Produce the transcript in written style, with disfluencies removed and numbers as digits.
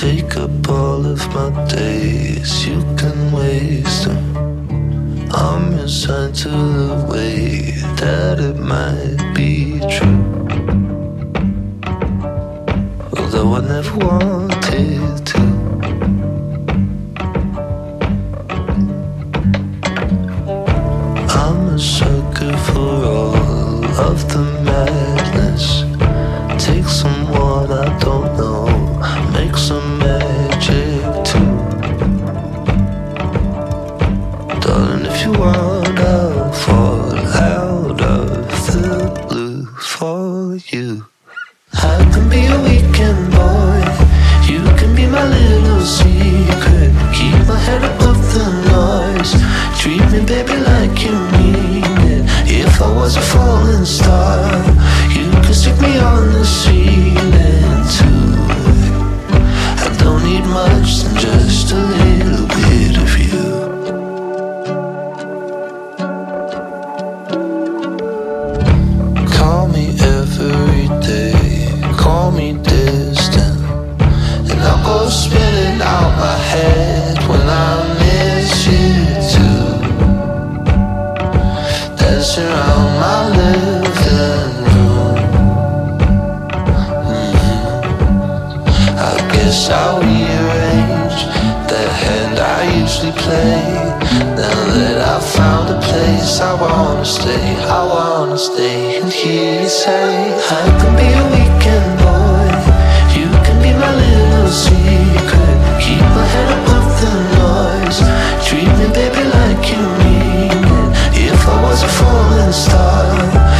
take up all of my days, you can waste them. I'm resigned to the way that it might be true, although I never wanted to. I'm a sucker for all of the madness. Take someone I don't know, make some magic too. Darling, if you want, I'll fall out of the blue for you. I can be a weekend boy, you can be my little secret. Keep my head above the noise, treat me baby like you mean it. If I was a falling star, you could stick me on the ceiling too. I don't need much than just a little bit of you. Call me every day, call me distant, and I'll go spinning out my head when I miss you too. Dance around my living room. I guess I'll rearrange the hand I usually play. Now that I've found a place I wanna stay, I wanna stay and hear you say, I can be a weekend boy, you can be my little secret. Keep my head above the noise, treat me baby like you mean it. If I was a falling star,